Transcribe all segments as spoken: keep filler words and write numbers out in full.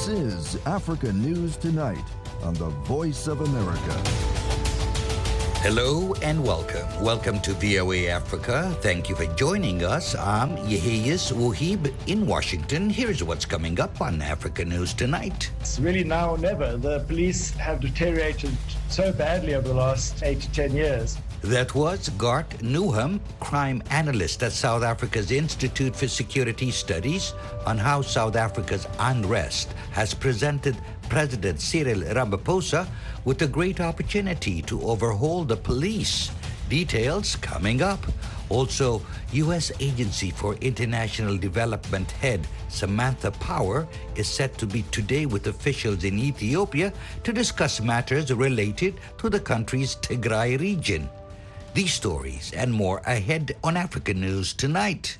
This is Africa News Tonight on the Voice of America. Hello and welcome. Welcome to V O A Africa. Thank you for joining us. I'm Yeheyes Wahib in Washington. Here's what's coming up on Africa News Tonight. It's really now or never. The police have deteriorated so badly over the last eight to ten years. That was Gart Newham, crime analyst at South Africa's Institute for Security Studies, on how South Africa's unrest has presented President Cyril Ramaphosa with a great opportunity to overhaul the police. Details coming up. Also, U S Agency for International Development head Samantha Power is set to meet today with officials in Ethiopia to discuss matters related to the country's Tigray region. These stories and more ahead on Africa News Tonight.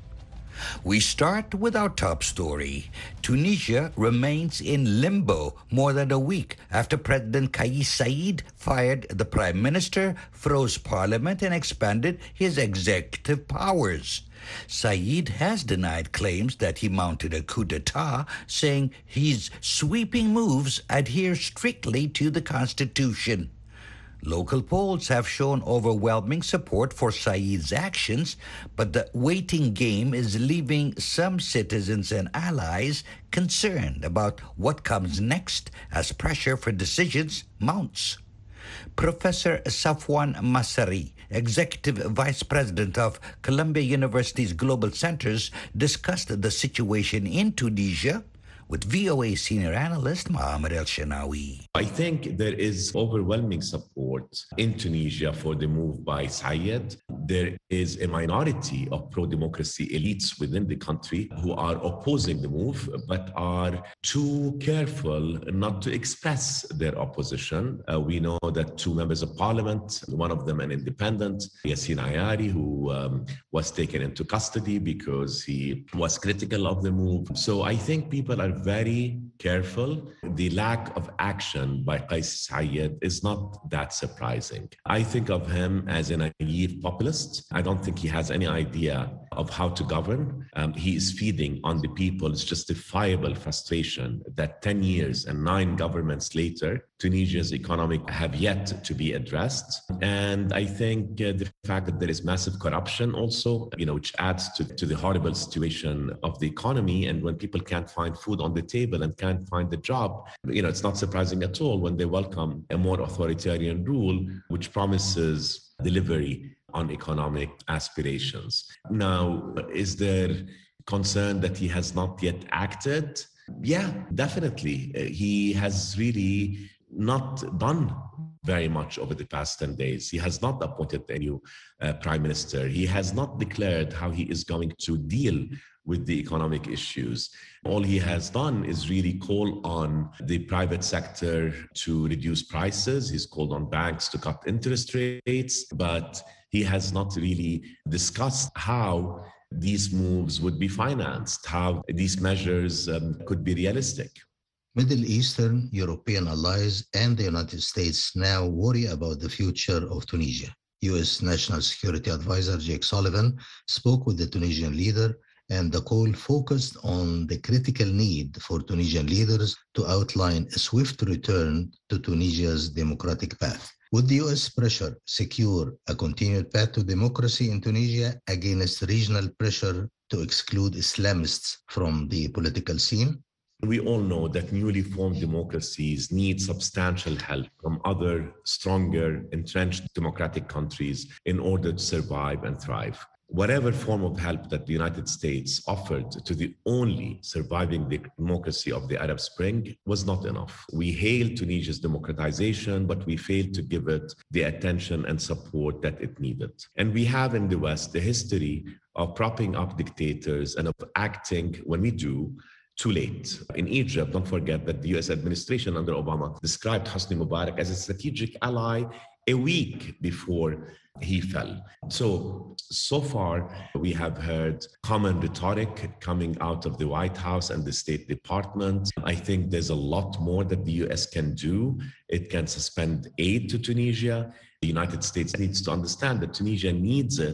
We start with our top story. Tunisia remains in limbo more than a week after President Kais Saied fired the prime minister, froze parliament, and expanded his executive powers. Saied has denied claims that he mounted a coup d'etat, saying his sweeping moves adhere strictly to the constitution. Local polls have shown overwhelming support for Saied's actions, but the waiting game is leaving some citizens and allies concerned about what comes next as pressure for decisions mounts. Professor Safwan Masari, Executive Vice President of Columbia University's Global Centers, discussed the situation in Tunisia with V O A senior analyst Mohamed El-Shenawi. I think there is overwhelming support in Tunisia for the move by Saied. There is a minority of pro-democracy elites within the country who are opposing the move, but are too careful not to express their opposition. Uh, we know that two members of parliament, one of them an independent, Yassine Ayari, who um, was taken into custody because he was critical of the move. So I think people are very careful. The lack of action by Kais Saied is not that surprising. I think of him as a naive populist. I don't think he has any idea of how to govern. Um, he is feeding on the people's justifiable frustration that ten years and nine governments later, Tunisia's economy have yet to be addressed. And I think uh, the fact that there is massive corruption also, you know, which adds to, to the horrible situation of the economy. And when people can't find food on the table and can't find a job, you know, it's not surprising at all when they welcome a more authoritarian rule, which promises delivery on economic aspirations. Now, is there concern that he has not yet acted? Yeah, definitely. Uh, he has really not done very much over the past ten days. He has not appointed a new uh, prime minister. He has not declared how he is going to deal with the economic issues. All he has done is really call on the private sector to reduce prices. He's called on banks to cut interest rates, but he has not really discussed how these moves would be financed, how these measures um, could be realistic. Middle Eastern, European allies, and the United States now worry about the future of Tunisia. U S National Security Advisor Jake Sullivan spoke with the Tunisian leader, and the call focused on the critical need for Tunisian leaders to outline a swift return to Tunisia's democratic path. Would the U S pressure secure a continued path to democracy in Tunisia against regional pressure to exclude Islamists from the political scene? We all know that newly formed democracies need substantial help from other stronger, entrenched democratic countries in order to survive and thrive. Whatever form of help that the United States offered to the only surviving democracy of the Arab Spring was not enough. We hailed Tunisia's democratization, but we failed to give it the attention and support that it needed. And we have in the West a history of propping up dictators and of acting, when we do, too late. In Egypt, don't forget that the U S administration under Obama described Hosni Mubarak as a strategic ally a week before he fell. So, so far, we have heard common rhetoric coming out of the White House and the State Department. I think there's a lot more that the U S can do. It can suspend aid to Tunisia. The United States needs to understand that Tunisia needs it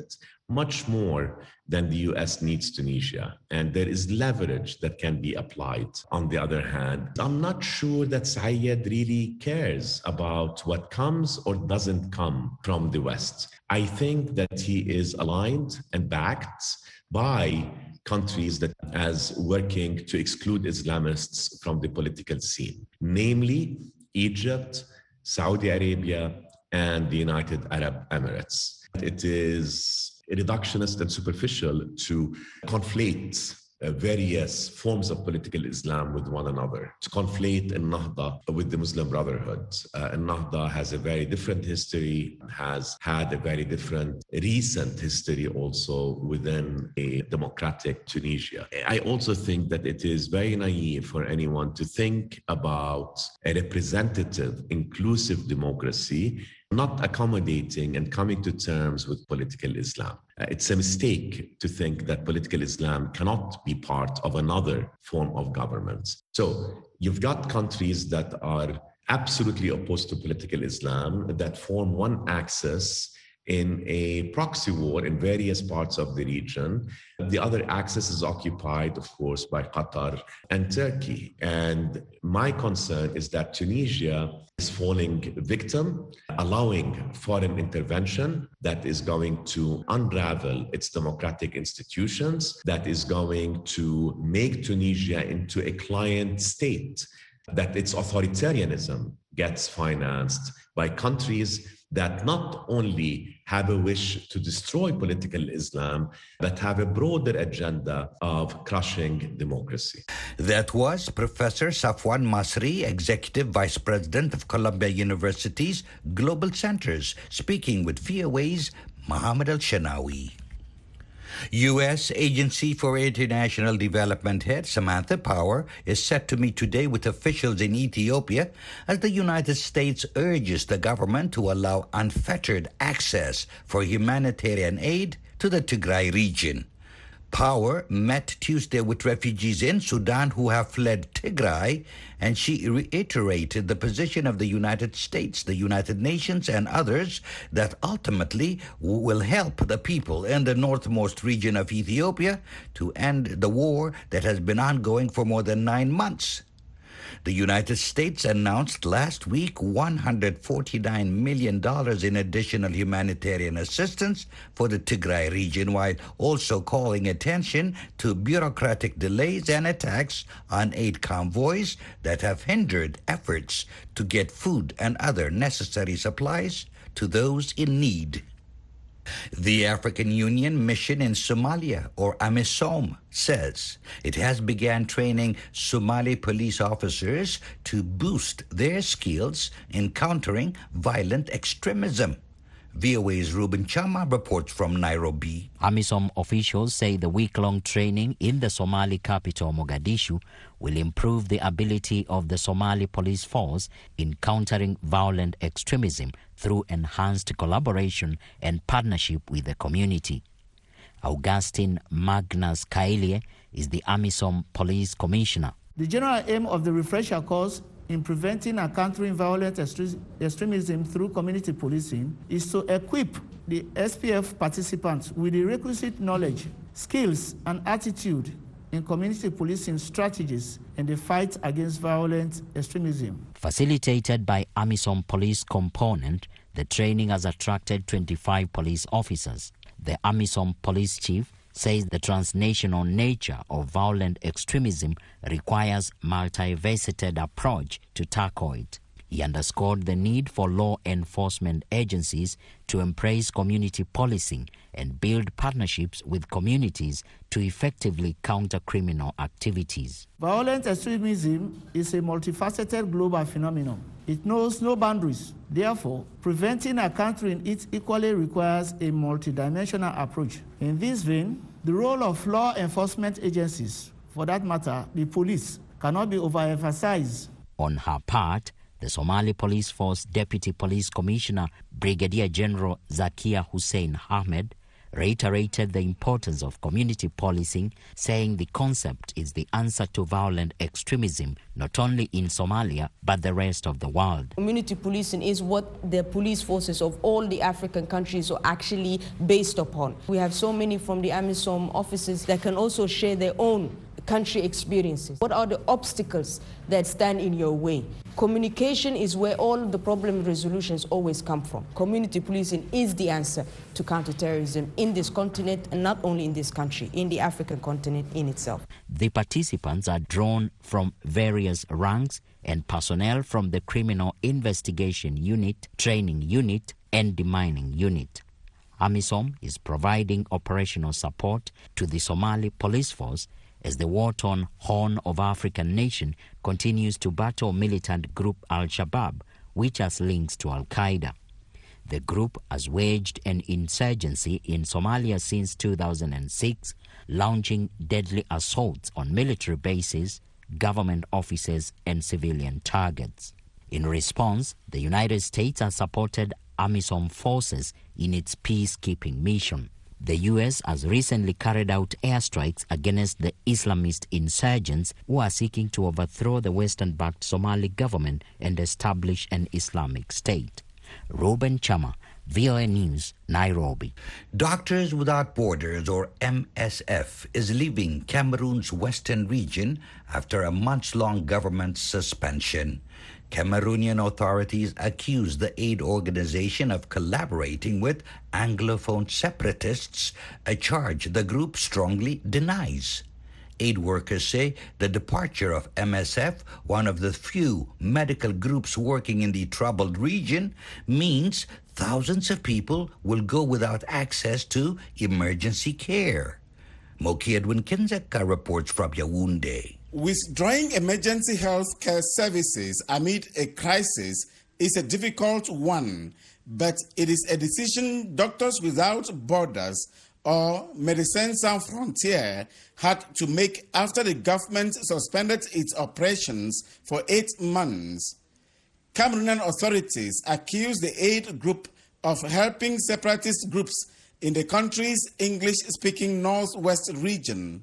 much more than the U S needs Tunisia. And there is leverage that can be applied. On the other hand, I'm not sure that Saïed really cares about what comes or doesn't come from the West. I think that he is aligned and backed by countries that as working to exclude Islamists from the political scene, namely Egypt, Saudi Arabia, and the United Arab Emirates. It is reductionist and superficial to conflate uh, various forms of political Islam with one another, to conflate Ennahda with the Muslim Brotherhood. Uh, Ennahda has a very different history, has had a very different recent history also within a democratic Tunisia. I also think that it is very naive for anyone to think about a representative, inclusive democracy not accommodating and coming to terms with political Islam. Uh, it's a mistake to think that political Islam cannot be part of another form of government. So you've got countries that are absolutely opposed to political Islam, that form one axis in a proxy war in various parts of the region. The other axis is occupied, of course, by Qatar and Turkey. And my concern is that Tunisia is falling victim, allowing foreign intervention that is going to unravel its democratic institutions, that is going to make Tunisia into a client state, that its authoritarianism gets financed by countries that not only have a wish to destroy political Islam, but have a broader agenda of crushing democracy. That was Professor Safwan Masri, Executive Vice President of Columbia University's Global Centers, speaking with V O A's Mohammed Al-Shanawi. U S Agency for International Development head Samantha Power is set to meet today with officials in Ethiopia as the United States urges the government to allow unfettered access for humanitarian aid to the Tigray region. Power met Tuesday with refugees in Sudan who have fled Tigray, and she reiterated the position of the United States, the United Nations, and others that ultimately will help the people in the northmost region of Ethiopia to end the war that has been ongoing for more than nine months. The United States announced last week one hundred forty-nine million dollars in additional humanitarian assistance for the Tigray region, while also calling attention to bureaucratic delays and attacks on aid convoys that have hindered efforts to get food and other necessary supplies to those in need. The African Union mission in Somalia, or AMISOM, says it has begun training Somali police officers to boost their skills in countering violent extremism. V O A's Ruben Chama reports from Nairobi. AMISOM officials say the week-long training in the Somali capital, Mogadishu, will improve the ability of the Somali police force in countering violent extremism through enhanced collaboration and partnership with the community. Augustine Magnus Kailie is the AMISOM police commissioner. The general aim of the refresher course in preventing and countering violent extremism through community policing is to equip the S P F participants with the requisite knowledge, skills, and attitude in community policing strategies in the fight against violent extremism. Facilitated by AMISOM police component, the training has attracted twenty-five police officers. The AMISOM police chief says the transnational nature of violent extremism requires multifaceted approach to tackle it. He underscored the need for law enforcement agencies to embrace community policing and build partnerships with communities to effectively counter criminal activities. Violent extremism is a multifaceted global phenomenon. It knows no boundaries. Therefore, preventing and countering it equally requires a multidimensional approach. In this vein, the role of law enforcement agencies, for that matter, the police, cannot be overemphasized. On her part, the Somali Police Force Deputy Police Commissioner, Brigadier General Zakia Hussein Ahmed, reiterated the importance of community policing, saying the concept is the answer to violent extremism, not only in Somalia, but the rest of the world. Community policing is what the police forces of all the African countries are actually based upon. We have so many from the AMISOM officers that can also share their own country experiences. What are the obstacles that stand in your way? Communication is where all the problem resolutions always come from. Community policing is the answer to counterterrorism in this continent, and not only in this country, in the African continent in itself. The participants are drawn from various ranks and personnel from the Criminal Investigation Unit, Training Unit, and Demining Unit. AMISOM is providing operational support to the Somali police force as the war-torn Horn of African nation continues to battle militant group Al-Shabaab, which has links to Al-Qaeda. The group has waged an insurgency in Somalia since two thousand six, launching deadly assaults on military bases, government offices, and civilian targets. In response, the United States has supported AMISOM forces in its peacekeeping mission. The U S has recently carried out airstrikes against the Islamist insurgents who are seeking to overthrow the Western-backed Somali government and establish an Islamic State. Ruben Chama, V O A News, Nairobi. Doctors Without Borders, or M S F, is leaving Cameroon's western region after a months-long government suspension. Cameroonian authorities accuse the aid organization of collaborating with Anglophone separatists, a charge the group strongly denies. Aid workers say the departure of M S F, one of the few medical groups working in the troubled region, means thousands of people will go without access to emergency care. Moki Edwin Kinzeka reports from Yaoundé. Withdrawing emergency health care services amid a crisis is a difficult one, but it is a decision Doctors Without Borders or Médecins Sans Frontières had to make after the government suspended its operations for eight months. Cameroonian authorities accuse the aid group of helping separatist groups in the country's English-speaking Northwest region.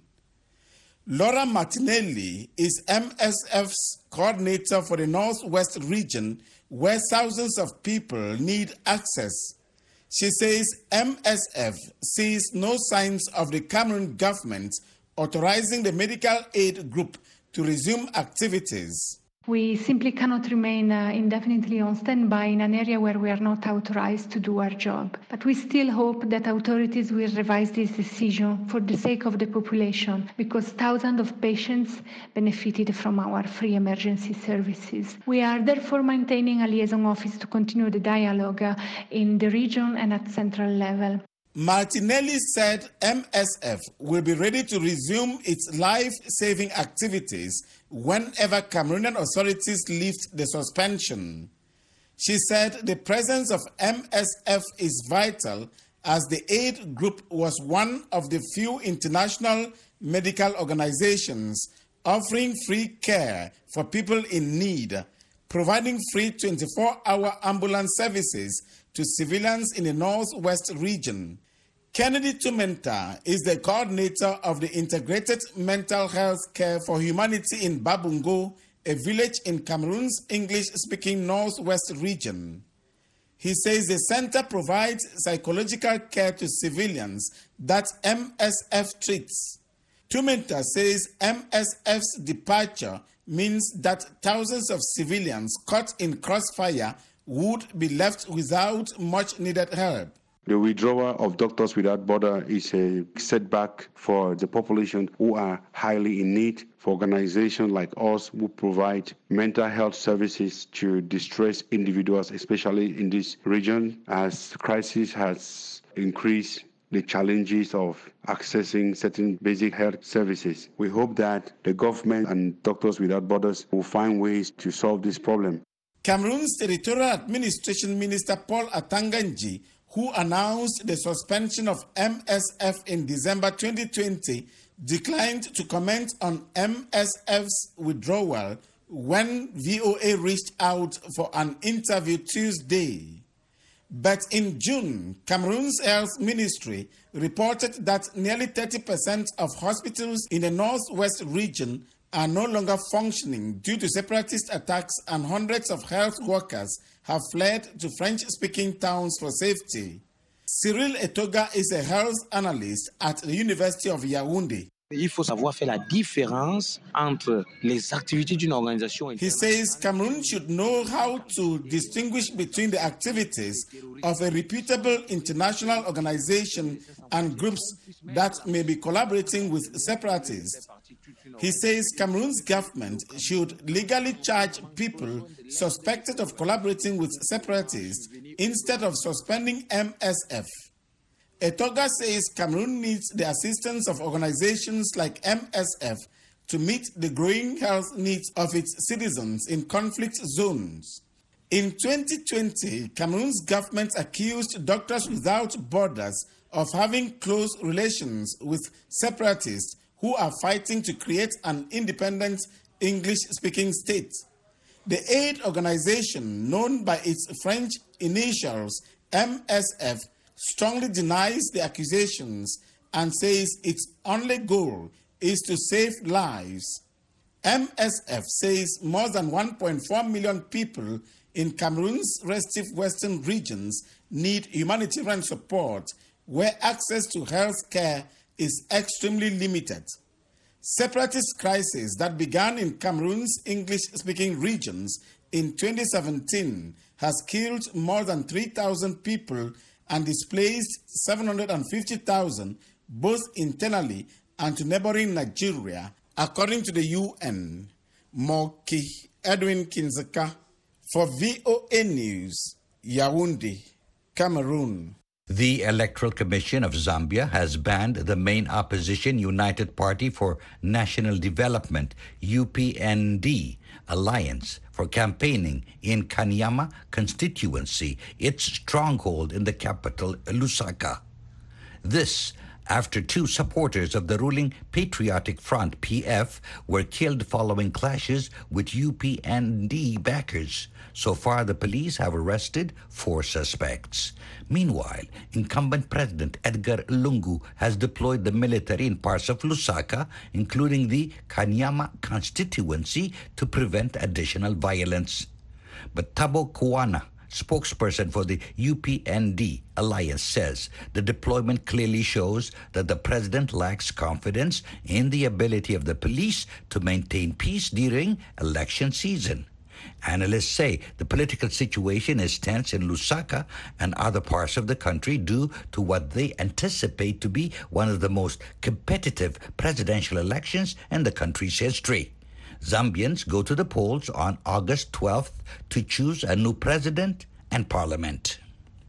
Laura Martinelli is M S F's coordinator for the Northwest region, where thousands of people need access. She says M S F sees no signs of the Cameroon government authorizing the medical aid group to resume activities. We simply cannot remain uh, indefinitely on standby in an area where we are not authorized to do our job. But we still hope that authorities will revise this decision for the sake of the population, because thousands of patients benefited from our free emergency services. We are therefore maintaining a liaison office to continue the dialogue uh, in the region and at central level. Martinelli said M S F will be ready to resume its life-saving activities whenever Cameroonian authorities lift the suspension. She said the presence of M S F is vital, as the aid group was one of the few international medical organizations offering free care for people in need, providing free twenty-four hour ambulance services to civilians in the Northwest region. Kennedy Tumenta is the coordinator of the Integrated Mental Health Care for Humanity in Babungo, a village in Cameroon's English-speaking Northwest region. He says the center provides psychological care to civilians that M S F treats. Tumenta says M S F's departure means that thousands of civilians caught in crossfire would be left without much needed help. The withdrawal of Doctors Without Borders is a setback for the population who are highly in need, for organizations like us who provide mental health services to distressed individuals, especially in this region, as the crisis has increased the challenges of accessing certain basic health services. We hope that the government and Doctors Without Borders will find ways to solve this problem. Cameroon's Territorial Administration Minister Paul Atanganji, who announced the suspension of M S F in December twenty twenty, declined to comment on M S F's withdrawal when V O A reached out for an interview Tuesday. But in June, Cameroon's health ministry reported that nearly thirty percent of hospitals in the northwest region are no longer functioning due to separatist attacks, and hundreds of health workers have fled to French-speaking towns for safety. Cyril Etoga is a health analyst at the University of Yaoundé. Il faut savoir faire la différence entre les activités d'une organisation. He says Cameroon should know how to distinguish between the activities of a reputable international organization and groups that may be collaborating with separatists. He says Cameroon's government should legally charge people suspected of collaborating with separatists instead of suspending M S F. Etoga says Cameroon needs the assistance of organizations like M S F to meet the growing health needs of its citizens in conflict zones. In twenty twenty, Cameroon's government accused Doctors Without Borders of having close relations with separatists who are fighting to create an independent English-speaking state. The aid organization, known by its French initials M S F, strongly denies the accusations and says its only goal is to save lives. M S F says more than one point four million people in Cameroon's restive western regions need humanitarian support, where access to health care is extremely limited. Separatist crisis that began in Cameroon's English-speaking regions in twenty seventeen has killed more than three thousand people and displaced seven hundred fifty thousand, both internally and to neighboring Nigeria, according to the U N. Moki Edwin Kinzeka for V O A News, Yaoundé, Cameroon. The Electoral Commission of Zambia has banned the main opposition United Party for National Development, U P N D, alliance for campaigning in Kanyama constituency, its stronghold in the capital, Lusaka. This after two supporters of the ruling Patriotic Front, P F, were killed following clashes with U P N D backers. So far, the police have arrested four suspects. Meanwhile, incumbent President Edgar Lungu has deployed the military in parts of Lusaka, including the Kanyama constituency, to prevent additional violence. But Thabo Kuwana, spokesperson for the U P N D alliance, says the deployment clearly shows that the president lacks confidence in the ability of the police to maintain peace during election season. Analysts say the political situation is tense in Lusaka and other parts of the country due to what they anticipate to be one of the most competitive presidential elections in the country's history. Zambians go to the polls on August twelfth to choose a new president and parliament.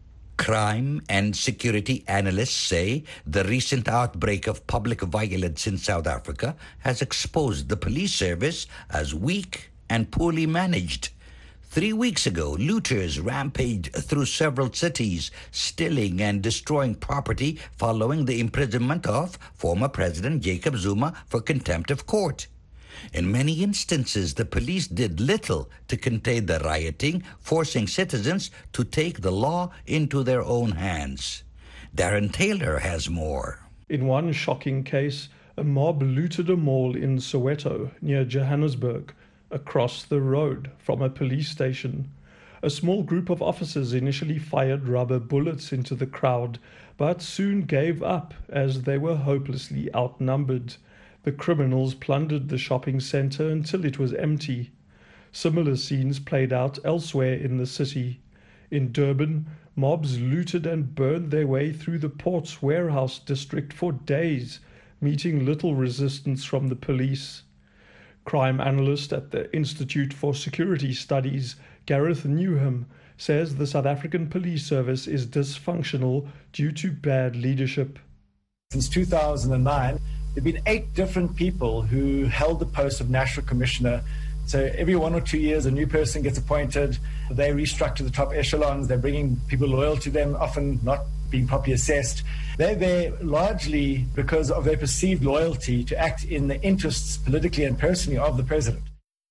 Crime and security analysts say the recent outbreak of public violence in South Africa has exposed the police service as weak and poorly managed. Three weeks ago, looters rampaged through several cities, stealing and destroying property following the imprisonment of former President Jacob Zuma for contempt of court. In many instances, the police did little to contain the rioting, forcing citizens to take the law into their own hands. Darren Taylor has more. In one shocking case, a mob looted a mall in Soweto, near Johannesburg, across the road from a police station. A small group of officers initially fired rubber bullets into the crowd, but soon gave up as they were hopelessly outnumbered. The criminals plundered the shopping center until it was empty. Similar scenes played out elsewhere in the city. In Durban, mobs looted and burned their way through the Port's warehouse district for days, meeting little resistance from the police. Crime analyst at the Institute for Security Studies, Gareth Newham, says the South African police service is dysfunctional due to bad leadership. Since two thousand nine, there have been eight different people who held the post of National Commissioner. So every one or two years, a new person gets appointed. They restructure the top echelons. They're bringing people loyal to them, often not being properly assessed. They're there largely because of their perceived loyalty to act in the interests politically and personally of the president.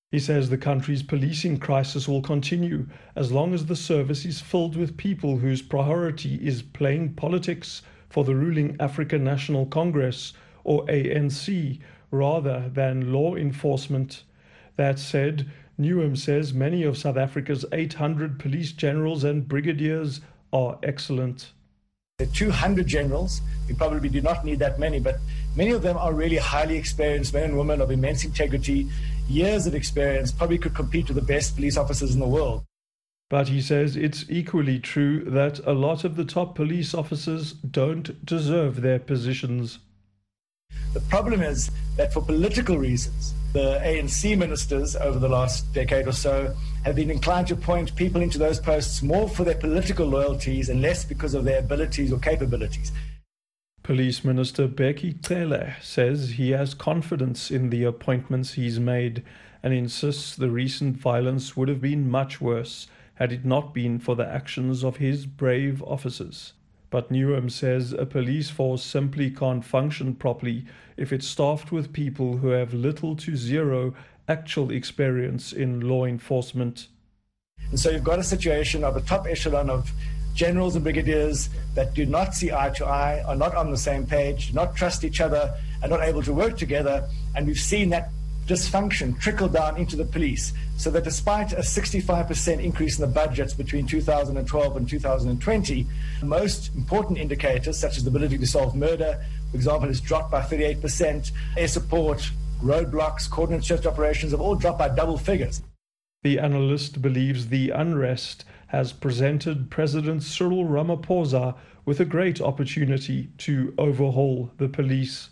He says the country's policing crisis will continue as long as the service is filled with people whose priority is playing politics for the ruling African National Congress, or A N C, rather than law enforcement. That said, Newham says many of South Africa's eight hundred police generals and brigadiers are excellent. There are two hundred generals. We probably do not need that many, but many of them are really highly experienced men and women of immense integrity, years of experience, probably could compete with the best police officers in the world. But he says it's equally true that a lot of the top police officers don't deserve their positions. The problem is that for political reasons, the A N C ministers over the last decade or so have been inclined to appoint people into those posts more for their political loyalties and less because of their abilities or capabilities. Police Minister Bheki Cele says he has confidence in the appointments he's made and insists the recent violence would have been much worse had it not been for the actions of his brave officers. But Newham says a police force simply can't function properly if it's staffed with people who have little to zero actual experience in law enforcement. And so you've got a situation of a top echelon of generals and brigadiers that do not see eye to eye, are not on the same page, do not trust each other, and not able to work together. And we've seen that dysfunction trickle down into the police, so that despite a sixty-five percent increase in the budgets between two thousand twelve and two thousand twenty, most important indicators, such as the ability to solve murder, for example, has dropped by thirty-eight percent. Air support, roadblocks, coordinate search operations have all dropped by double figures. The analyst believes the unrest has presented President Cyril Ramaphosa with a great opportunity to overhaul the police.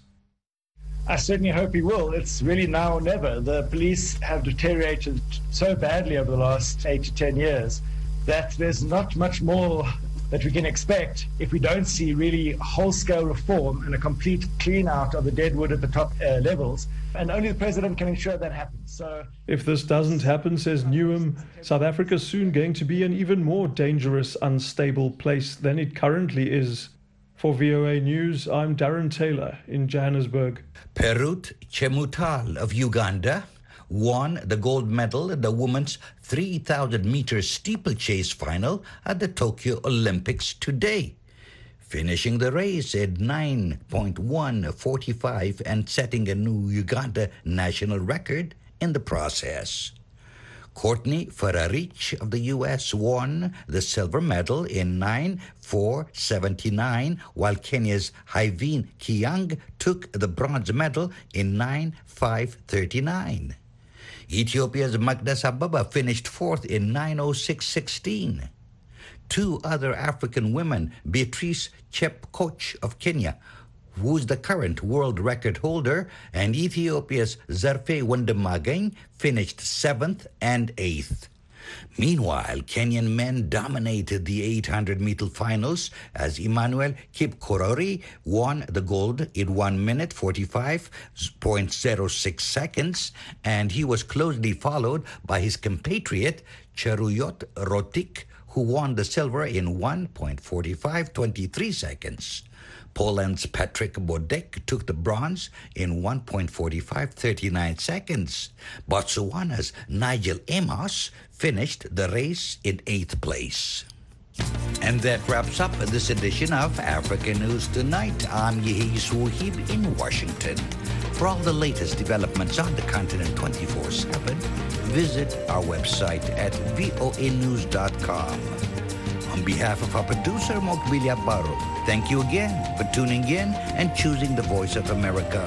I certainly hope he will. It's really now or never. The police have deteriorated so badly over the last eight to ten years that there's not much more that we can expect if we don't see really whole-scale reform and a complete clean-out of the deadwood at the top uh, levels. And only the president can ensure that happens. So, if this doesn't happen, says Newham, South Africa's soon going to be an even more dangerous, unstable place than it currently is. For V O A News, I'm Darren Taylor in Johannesburg. Perut Chemutal of Uganda won the gold medal in the women's three thousand meter steeplechase final at the Tokyo Olympics today, finishing the race at nine point one four five and setting a new Uganda national record in the process. Courtney Ferrarich of the U S won the silver medal in nine four seventy-nine, while Kenya's Hyvin Kiang took the bronze medal in nine five thirty-nine. Ethiopia's Magda Sababa finished fourth in nine oh six sixteen. Two other African women, Beatrice Chepkoech of Kenya, who's the current world record holder, and Ethiopia's Zerfe Wondemageng finished seventh and eighth. Meanwhile, Kenyan men dominated the eight hundred meter finals as Emmanuel Kipkorori won the gold in one minute forty-five point zero six seconds, and he was closely followed by his compatriot Cheruyot Rotik, who won the silver in one point four five two three seconds. Poland's Patrick Bodek took the bronze in one point four five three nine seconds. Botswana's Nigel Amos finished the race in eighth place. And that wraps up this edition of Africa News Tonight. I'm Yehi Suhib in Washington. For all the latest developments on the continent twenty-four seven, visit our website at voa news dot com. On behalf of our producer, Mokbilia Baro, thank you again for tuning in and choosing the Voice of America.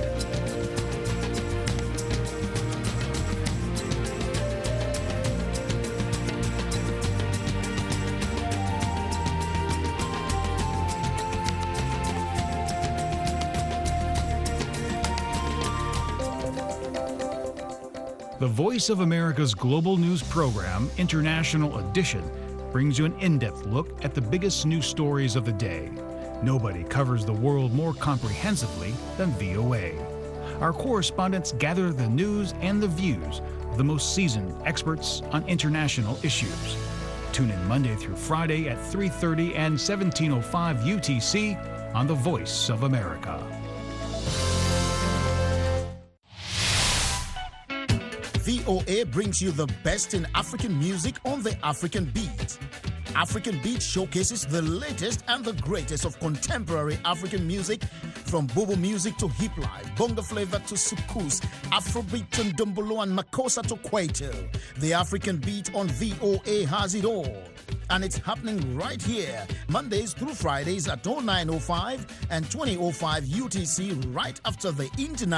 The Voice of America's global news program, International Edition, brings you an in-depth look at the biggest news stories of the day. Nobody covers the world more comprehensively than V O A. Our correspondents gather the news and the views of the most seasoned experts on international issues. Tune in Monday through Friday at three thirty and seventeen oh five U T C on The Voice of America. V O A brings you the best in African music on the African Beat. African Beat showcases the latest and the greatest of contemporary African music, from Bobo music to hip life, bongo flavor to soukous, Afrobeat to ndombolo and makossa to kwaito. The African Beat on V O A has it all. And it's happening right here, Mondays through Fridays at oh nine oh five and twenty oh five U T C, right after the international